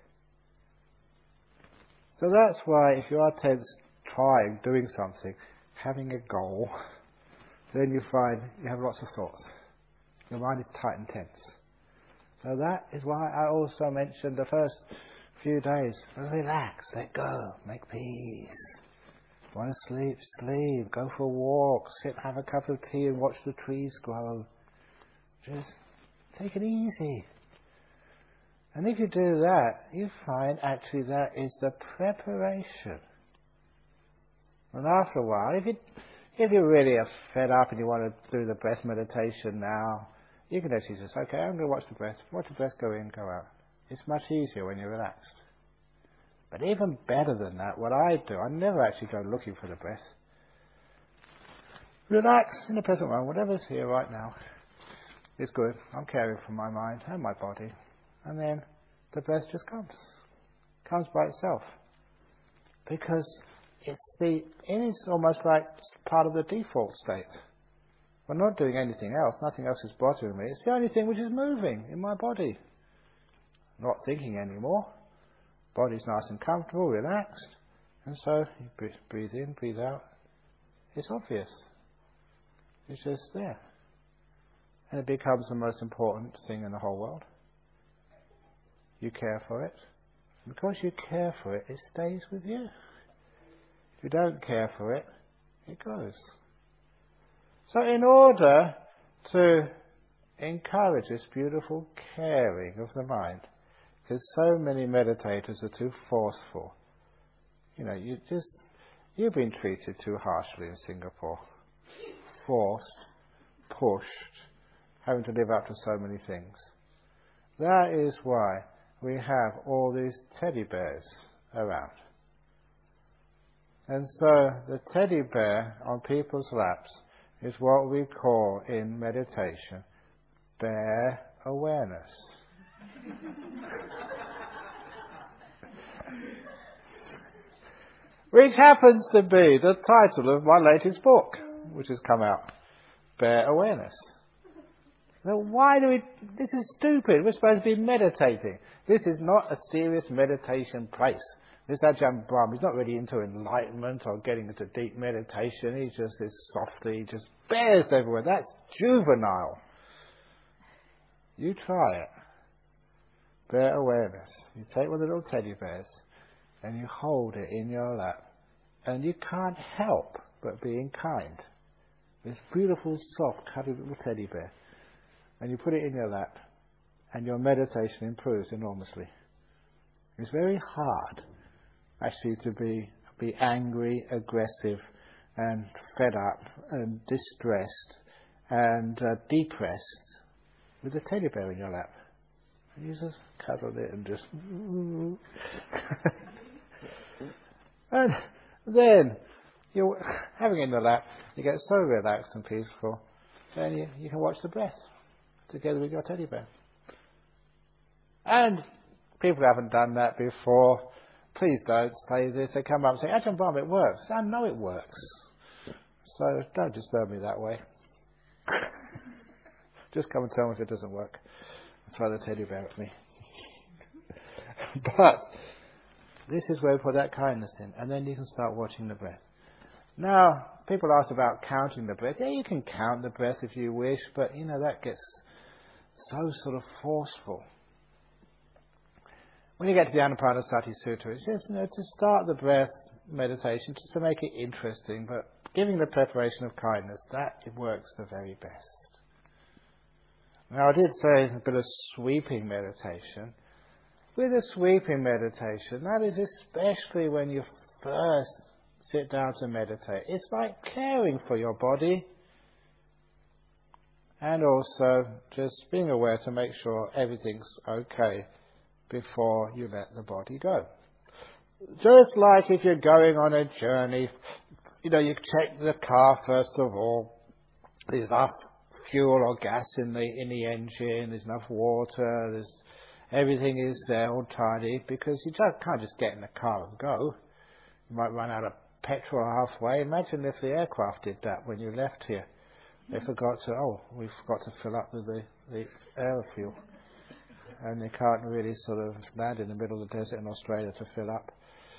So that's why if you are tense, trying, doing something, having a goal, then you find you have lots of thoughts. Your mind is tight and tense. So that is why I also mentioned the first few days, relax, let go, make peace. Want to sleep, sleep, go for a walk, sit, have a cup of tea and watch the trees grow. Just take it easy. And if you do that, you find actually that is the preparation. And after a while, if, you, if you really are fed up and you want to do the breath meditation now, you can actually just, okay, I'm going to watch the breath, watch the breath go in, go out. It's much easier when you're relaxed. But even better than that, what I do, I never actually go looking for the breath. Relax in the present moment, whatever's here right now is good. I'm caring for my mind and my body. And then the breath just comes. Comes by itself. Because it's the, it is almost like part of the default state I'm not doing anything else. Nothing else is bothering me. It's the only thing which is moving in my body. Not thinking anymore. Body's nice and comfortable, relaxed. And so you breathe in, breathe out. It's obvious. It's just there. And it becomes the most important thing in the whole world. You care for it. Because you care for it, it stays with you. If you don't care for it, it goes. So in order to encourage this beautiful caring of the mind, because so many meditators are too forceful. You know, you just, you've been treated too harshly in Singapore. Forced, pushed, having to live up to so many things. That is why we have all these teddy bears around. And so the teddy bear on people's laps is what we call in meditation bear awareness. Which happens to be the title of my latest book, which has come out, Bear Awareness. Now, why do we... This is stupid. We're supposed to be meditating. This is not a serious meditation place. This Ajahn Brahm, he's not really into enlightenment or getting into deep meditation. He just is softly, he just bears everywhere. That's juvenile. You try it. Bear awareness. You take one of the little teddy bears and you hold it in your lap. And you can't help but being kind. This beautiful, soft, cuddly little teddy bear. And you put it in your lap and your meditation improves enormously. It's very hard actually to be be angry, aggressive and fed up and distressed and uh, depressed with a teddy bear in your lap. And you just cuddle it and just... and then, you're having it in the lap, you get so relaxed and peaceful, then you, you can watch the breath together with your teddy bear. And people who haven't done that before, please don't say this. They come up and say, Ajahn Brahm, it works. I know it works. So don't disturb me that way. Just come and tell me if it doesn't work. Throw the teddy bear at me. But this is where we put that kindness in. And then you can start watching the breath. Now, people ask about counting the breath. Yeah, you can count the breath if you wish, but, you know, that gets so sort of forceful. When you get to the Anapanasati Sutta, it's just, you know, to start the breath meditation, just to make it interesting, but giving the preparation of kindness, that it works the very best. Now, I did say a bit of sweeping meditation. With a sweeping meditation, that is especially when you first sit down to meditate. It's like caring for your body and also just being aware to make sure everything's okay before you let the body go. Just like if you're going on a journey, you know, you check the car first of all. There's enough fuel or gas in the in the engine, there's enough water, there's everything is there all tidy, because you just can't just get in the car and go. You might run out of petrol halfway. Imagine if the aircraft did that when you left here. They forgot to, oh, we forgot to fill up with the, the air fuel. And they can't really sort of land in the middle of the desert in Australia to fill up.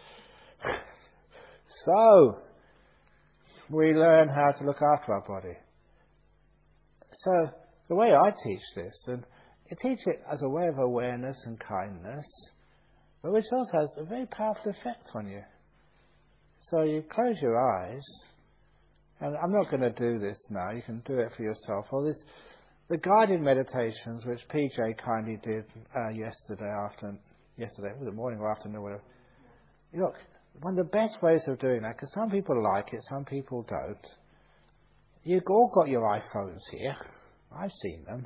So, we learn how to look after our body. So, the way I teach this, and I teach it as a way of awareness and kindness, but which also has a very powerful effect on you. So you close your eyes, and I'm not going to do this now, you can do it for yourself. Or this, the guided meditations, which P J kindly did uh, yesterday after, yesterday, was it morning or afternoon or whatever. Look, one of the best ways of doing that, because some people like it, some people don't. You've all got your iPhones here. I've seen them.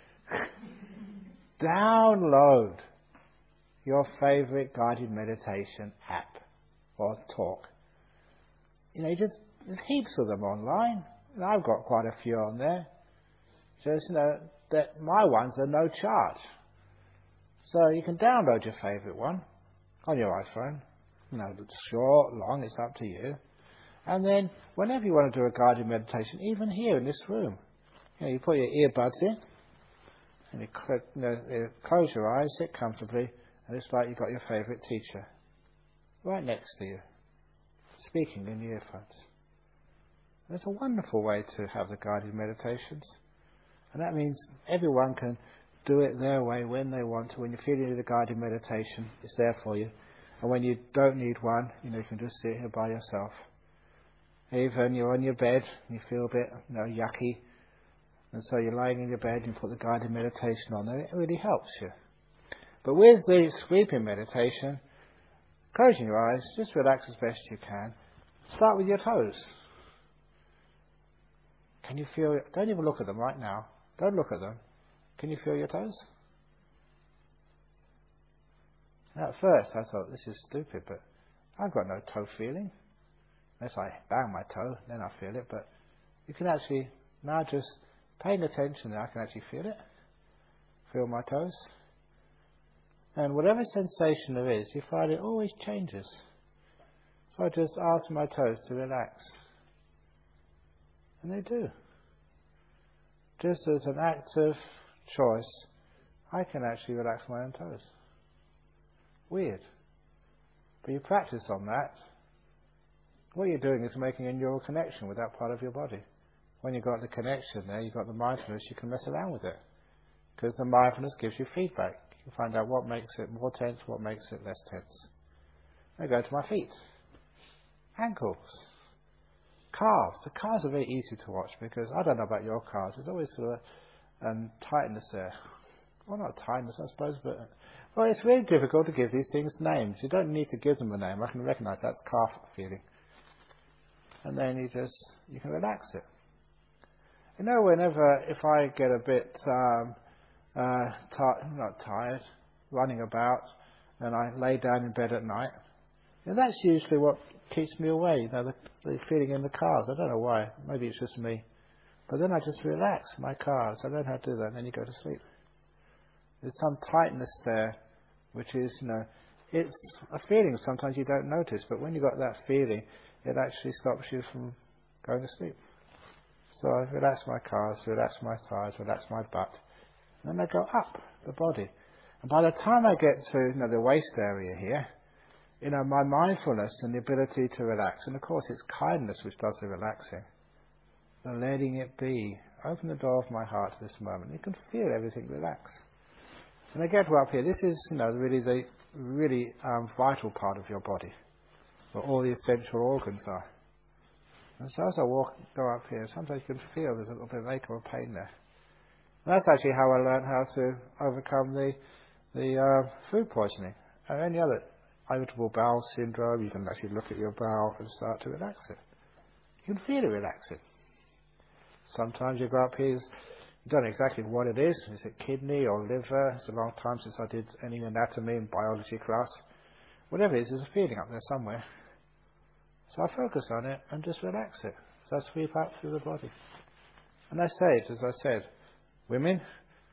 Download your favourite guided meditation app or talk. You know, just there's heaps of them online. And I've got quite a few on there. Just, you know, that my ones are no charge. So you can download your favourite one on your iPhone. You know, short, long, it's up to you. And then whenever you want to do a guided meditation, even here in this room, You know, you put your earbuds in, and you, cl- you know, you close your eyes, sit comfortably, and it's like you've got your favourite teacher right next to you, speaking in the earphones. And it's a wonderful way to have the guided meditations. And that means everyone can do it their way when they want to. When you're feeling the guided meditation, it's there for you. And when you don't need one, you know, you can just sit here by yourself. Even you're on your bed, and you feel a bit, you know, yucky, and so you're lying in your bed and you put the guided meditation on there. It really helps you. But with the sweeping meditation, closing your eyes, just relax as best you can. Start with your toes. Can you feel it? Don't even look at them right now. Don't look at them. Can you feel your toes? At first I thought, this is stupid, but I've got no toe feeling. Unless I bang my toe, then I feel it. But you can actually, now just paying attention there, I can actually feel it. Feel my toes. And whatever sensation there is, you find it always changes. So I just ask my toes to relax. And they do. Just as an act of choice, I can actually relax my own toes. Weird. But you practice on that. What you're doing is making a neural connection with that part of your body. When you've got the connection there, you've got the mindfulness, you can mess around with it. Because the mindfulness gives you feedback. You find out what makes it more tense, what makes it less tense. I go to my feet. Ankles. Calves. The calves are very easy to watch because I don't know about your calves. There's always sort of um, tightness there. Well, not tightness, I suppose, but well, it's really difficult to give these things names. You don't need to give them a name. I can recognise that's calf feeling. And then you just, you can relax it. You know, whenever, if I get a bit, um, uh, t- not tired, running about, and I lay down in bed at night, and that's usually what keeps me away, you know, the, the feeling in the calves. I don't know why. Maybe it's just me. But then I just relax my calves. I learn how to do that, and then you go to sleep. There's some tightness there, which is, you know, it's a feeling sometimes you don't notice, but when you've got that feeling, it actually stops you from going to sleep. So I relax my calves, relax my thighs, relax my butt, and then I go up the body. And by the time I get to, you know, the waist area here, you know, my mindfulness and the ability to relax, and of course it's kindness which does the relaxing, the letting it be. Open the door of my heart to this moment. You can feel everything relax. And I get to up here. This is, you know, really the really um, vital part of your body, where all the essential organs are. And so as I walk, go up here, sometimes you can feel there's a little bit of ache or pain there. And that's actually how I learned how to overcome the the uh, food poisoning and any other irritable bowel syndrome. You can actually look at your bowel and start to relax it. You can feel it relaxing. Sometimes you go up here, you don't know exactly what it is. Is it kidney or liver? It's a long time since I did any anatomy in biology class. Whatever it is, there's a feeling up there somewhere. So I focus on it and just relax it. So I sweep out through the body. And I say it, as I said, women,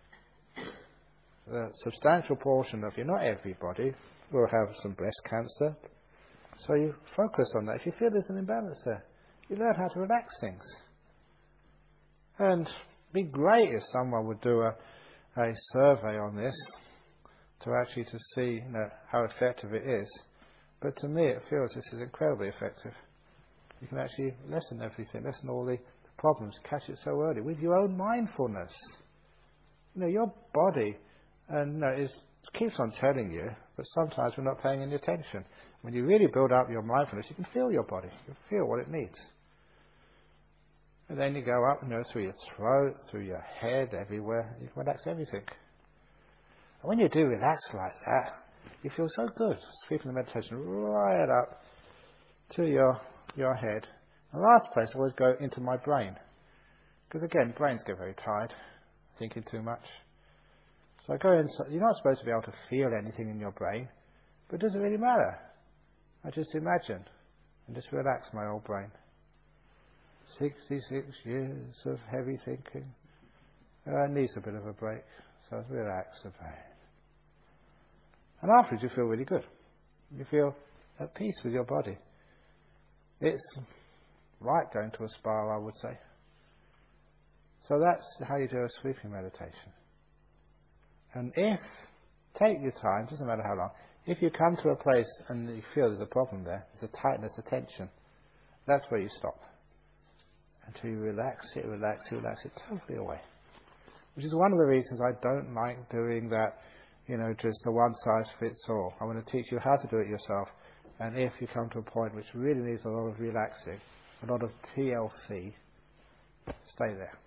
a substantial portion of you, not everybody, will have some breast cancer. So you focus on that. If you feel there's an imbalance there, you learn how to relax things. And it'd be great if someone would do a, a survey on this to actually to see, you know, how effective it is. But to me it feels this is incredibly effective. You can actually lessen everything, lessen all the problems, catch it so early with your own mindfulness. You know, your body and you know, is, keeps on telling you, but sometimes we're not paying any attention. When you really build up your mindfulness, you can feel your body, you can feel what it needs. And then you go up, you know, through your throat, through your head, everywhere. You can relax everything. And when you do relax like that, you feel so good. Sweeping the meditation right up to your your head. The last place I always go into my brain. Because again, brains get very tired, thinking too much. So I go in, you're not supposed to be able to feel anything in your brain, but it doesn't really matter. I just imagine and just relax my old brain. sixty-six years of heavy thinking. Uh, it needs a bit of a break, so relax the brain. And afterwards you feel really good. You feel at peace with your body. It's like going to a spa, I would say. So that's how you do a sweeping meditation. And if, take your time, doesn't matter how long, if you come to a place and you feel there's a problem there, there's a tightness, a tension, that's where you stop. Until you relax it, relax it, relax it totally away. Which is one of the reasons I don't like doing that, you know, just a one size fits all. I want to teach you how to do it yourself. And if you come to a point which really needs a lot of relaxing, a lot of T L C, stay there.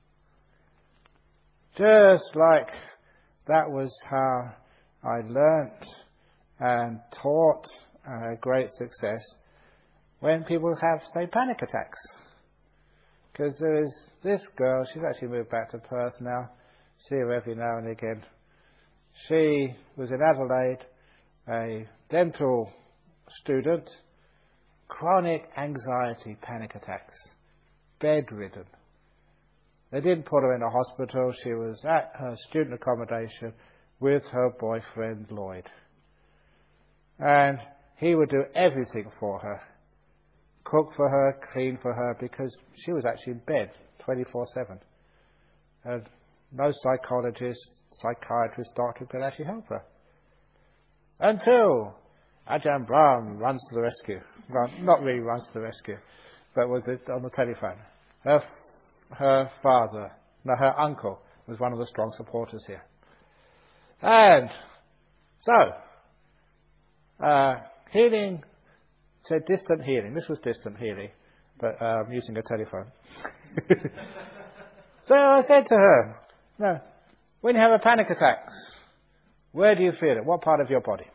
Just like that was how I learnt and taught uh, great success when people have, say, panic attacks. Because there is this girl, she's actually moved back to Perth now, see her every now and again. She was in Adelaide, a dental student, chronic anxiety panic attacks, bedridden. They didn't put her in a hospital. She was at her student accommodation with her boyfriend Lloyd. And he would do everything for her. Cook for her, clean for her, because she was actually in bed twenty-four seven. And no psychologist, psychiatrist, doctor could actually help her. Until Ajahn Brahm runs to the rescue. Well, not really runs to the rescue, but was on the telephone. Her, her father, no, her uncle, was one of the strong supporters here. And so, uh, healing, said distant healing. This was distant healing, but um, using a telephone. So I said to her, no, when you have a panic attack, where do you feel it? What part of your body?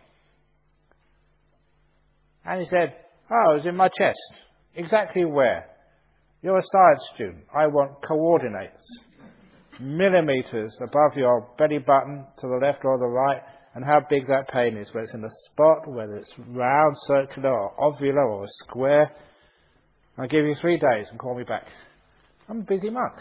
And he said, oh, it was in my chest. Exactly where? You're a science student. I want coordinates. Millimeters above your belly button to the left or the right, and how big that pain is, whether it's in the spot, whether it's round, circular, or ovular, or a square. I'll give you three days and call me back. I'm a busy monk.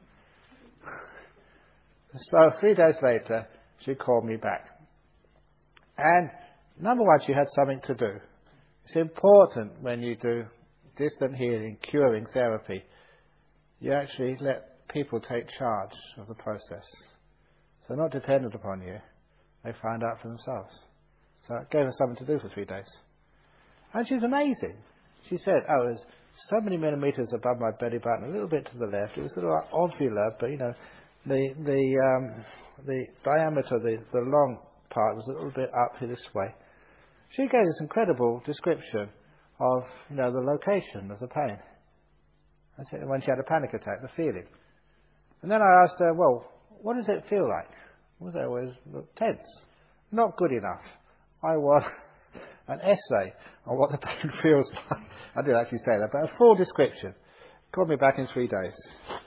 So three days later, she called me back. And number one, she had something to do. It's important when you do distant healing, curing therapy, you actually let people take charge of the process. So not dependent upon you. They find out for themselves. So it gave her something to do for three days. And she's amazing. She said, oh, it was so many millimeters above my belly button, a little bit to the left. It was sort of like ovular, but you know, the the um, the diameter, the, the long part was a little bit up here this way. She gave this incredible description of, you know, the location of the pain. I said, when she had a panic attack, the feeling. And then I asked her, well, what does it feel like? Was I always tense? Not good enough. I want an essay on what the pain feels like. I didn't actually say that, but a full description. Called me back in three days.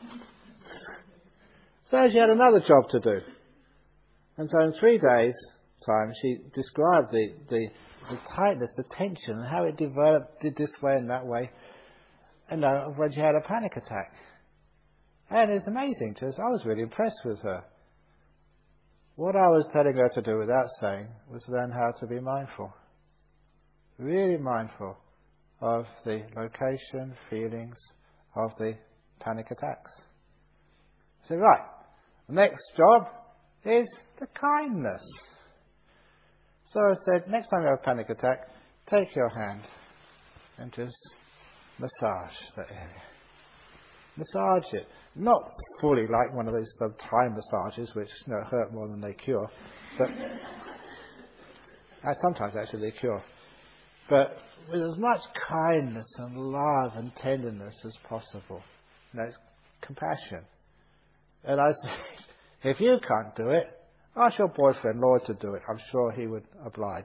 So she had another job to do. And so in three days' time, she described the, the, the tightness, the tension, and how it developed, did this way and that way, and uh, when she had a panic attack. And it's amazing to us. I was really impressed with her. What I was telling her to do without saying was learn how to be mindful. Really mindful of the location, feelings of the panic attacks. I said, right, the next job is the kindness. So I said, next time you have a panic attack, take your hand and just massage that area. Massage it. Not fully like one of those uh, Thai massages, which, you know, hurt more than they cure. But uh, sometimes actually they cure. But with as much kindness and love and tenderness as possible. You know, it's compassion. And I said, if you can't do it, ask your boyfriend Lloyd to do it. I'm sure he would oblige.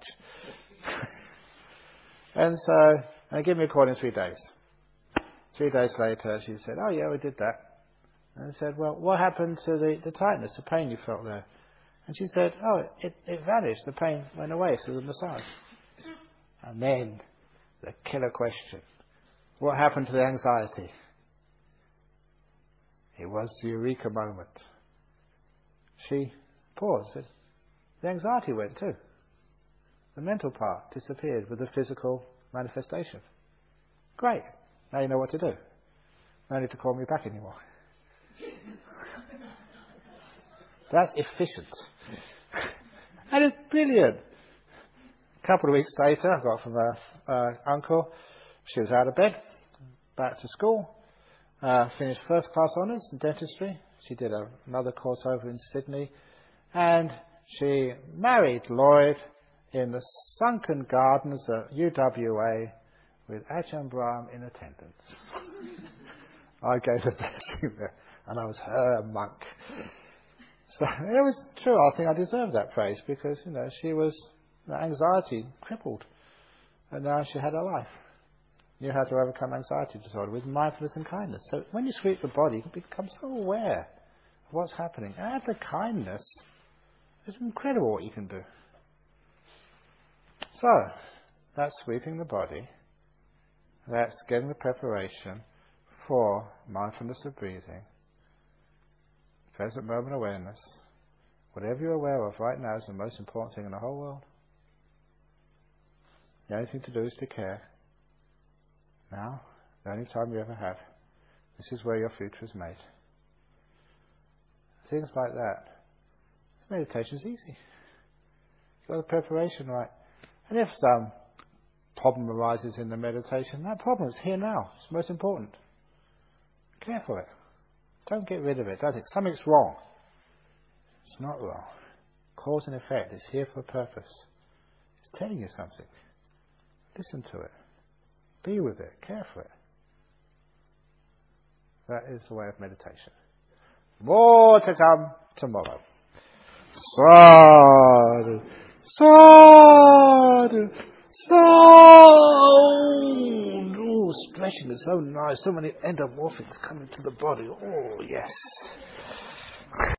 And so, and give me a call in three days. Three days later, she said, oh yeah, we did that. And I said, well, what happened to the, the tightness, the pain you felt there? And she said, oh, it, it vanished. The pain went away through the massage. And then, the killer question. What happened to the anxiety? It was the eureka moment. She paused and said, the anxiety went too. The mental part disappeared with the physical manifestation. Great. Now you know what to do. No need to call me back anymore. That's efficient. And it's brilliant. A couple of weeks later, I got from her uh, uncle. She was out of bed, back to school, uh, finished first class honours in dentistry. She did a, another course over in Sydney, and she married Lloyd in the sunken gardens at U W A with Ajahn Brahm in attendance. I gave the blessing there, and I was her monk. So it was true. I think I deserved that praise because, you know, she was anxiety crippled, and now she had a life. Knew how to overcome anxiety disorder with mindfulness and kindness. So when you sweep the body, you can become so aware of what's happening. Add the kindness. It's incredible what you can do. So that's sweeping the body. That's getting the preparation for mindfulness of breathing. Present moment awareness. Whatever you're aware of right now is the most important thing in the whole world. The only thing to do is to care. Now, the only time you ever have. This is where your future is made. Things like that. Meditation is easy. You've got the preparation right. And if some problem arises in the meditation, that problem is here now. It's most important. Care for it. Don't get rid of it. Don't think something's wrong. It's not wrong. Cause and effect. It's here for a purpose. It's telling you something. Listen to it. Be with it. Care for it. That is the way of meditation. More to come tomorrow. Sadhu. Sadhu. Sadhu. Oh, splashing is so nice. So many endomorphics coming to the body. Oh, yes.